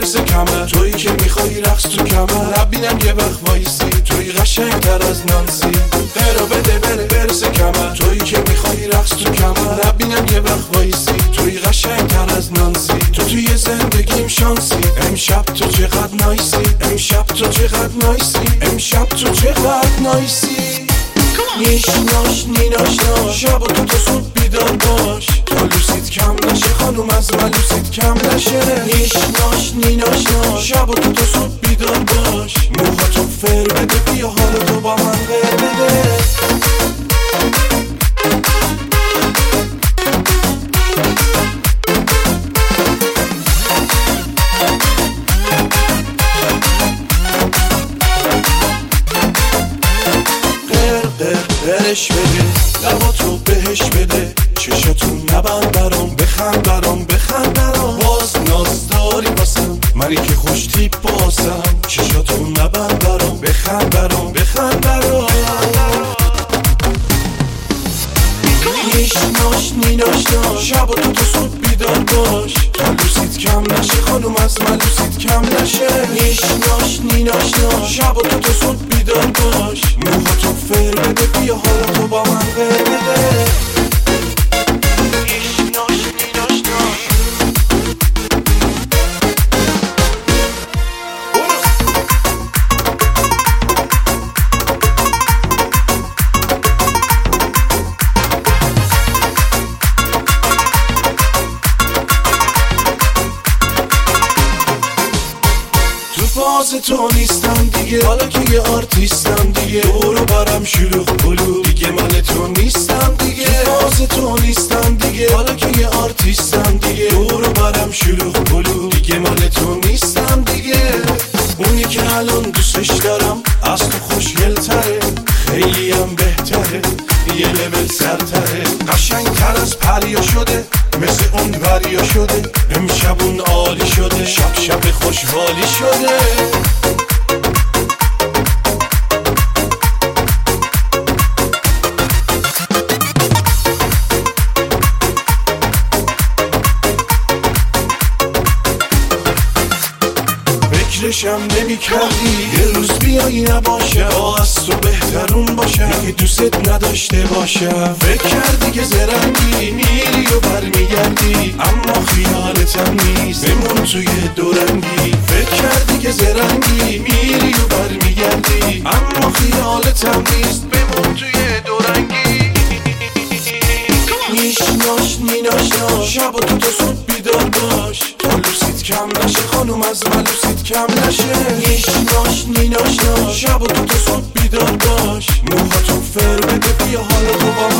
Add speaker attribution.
Speaker 1: برس کمر، تویی که میخوای رقص تو کمر. نبینم یه وقت وایسی، تویی قشنگتر از نانسی. برو بده بره برس کمر، تویی که میخوای رقص تو کمر. نبینم یه وقت وایسی، تویی قشنگتر از نانسی. تو توی زندگیم شانسی، امشب تو چقدر نایسی. امشب تو چقدر نایسی. امشب تو چقدر نایسی. نیش ناش نیناش ناش، شب و تو زود بیدار باش تا لوسید کم نشه، خانوم از من لوسید کم نشه. نیش ناش نیناش ناش، شب و تو زود بیدار باش. موها تو فر بده، بیا حالا تو با من غیر بده. برش بده، لبا تو بهش بده، چشاتون نبند برام، بخند برام بخند برام. باز ناز داری باسم، منی که خوش تیپ باسم. چشاتون نبند برام، بخند برام بخند برام. نیش ناش نیناش ناش، شب و تو زود بیدار باش تا لوسید کم نشه، خانوم از من لوسید کم نشه. نیش ناش نیناش ناش، شب و تو زود بیدار باش. موها تو فر بده، بیا حالا تو با من غیر بده. نیش ناش نیناش ناش. باز تو نیستم دیگه، حالا که یه آرتیستم دیگه. دورو برم شلوغ بلو، دیگه مال تو نیستم دیگه. باز تو نیستم دیگه، حالا که یه آرتیستم دیگه. دورو برم شلوغ بلو، دیگه مال تو نیستم دیگه. اونی که الان دوستش دارم از تو خوشگل‌تره، خیلی هم بهتره، یه لول سرتره. قشنگ‌تر از پریا شده، مثل اون وریا شده. امشب اون عالی شده، شب شب خوشحالی شده. فکرشم نمی کردی یه روز بیایی نباشه، از تو بهترون باشه، که دوست نداشته باشه. فکر کردی که زرنگی میری و برمیگردی، اما خیالتم نیست، بمون توی دورنگی. فکر کردی که زرنگی میری و برمیگردی، اما خیالتم نیست، بمون توی دورنگی. نیش ناش نیناش ناش، شب و تو زود بیدار باش تا لوسید کم نشه، خانوم از من لوسید کم نشه. نیش ناش نیناش ناش، شب و تو زود بیدار باش. موها تو فر بده، بیا حالا تو با